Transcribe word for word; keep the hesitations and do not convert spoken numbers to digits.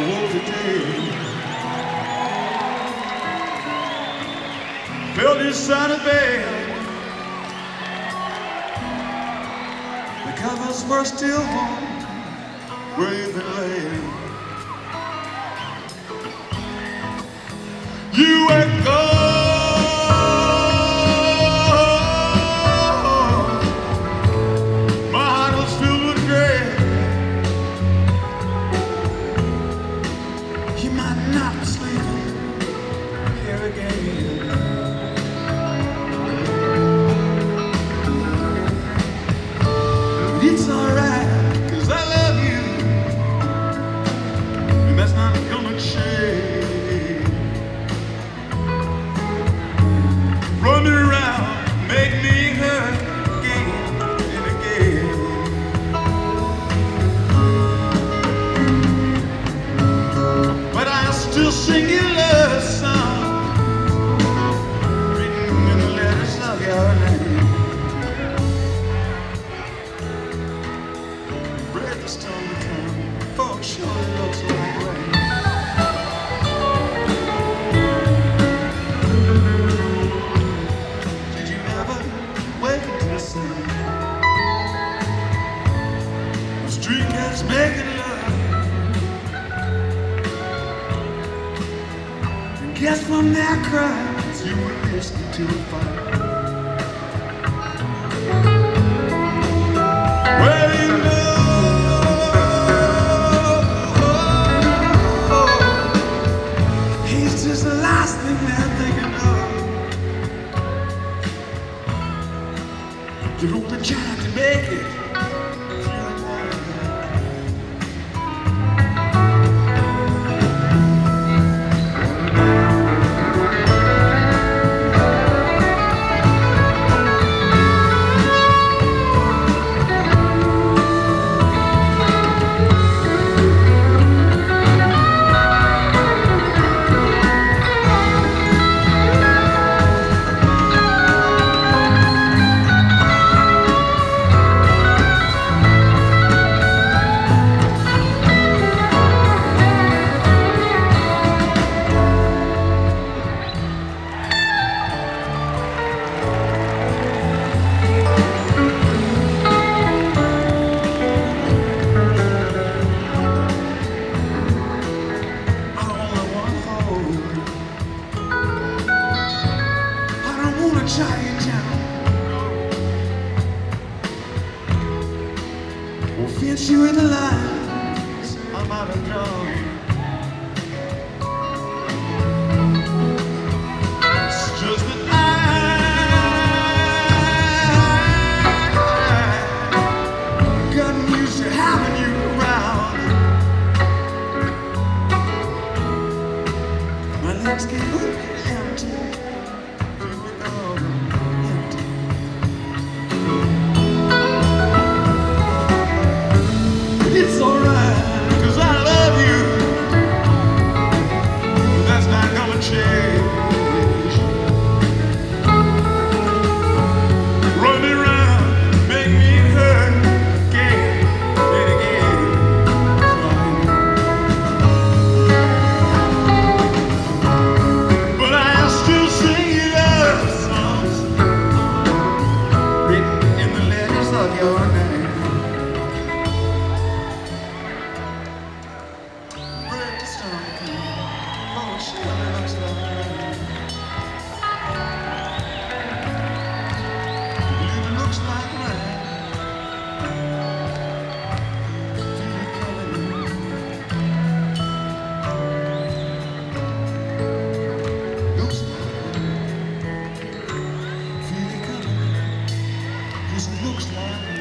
was a day. Felt his sunny bed. The covers were still warm where you've been laying. You were gone. It's alright, 'cause I love you, and that's not gonna change. Run me around, make me hurt again and again. But I'll still sing your love song, written in the letters of your name. The storm to come, folks sure it looks like rain. Did you ever wake up to the sun? The street cats making love. And guess from their cries you were listening to a fire. Well, you know, it's the last thing they're thinking of. You're only trying to make it feel like will fence you in the lines I might have drawn. It's just that I've gotten used to having you around. My legs get empty. It's alright, 'cause I love you, but that's not gonna change. Run me around, make me hurt again and again. But I still sing your love songs, written in the letters of your name. Looks like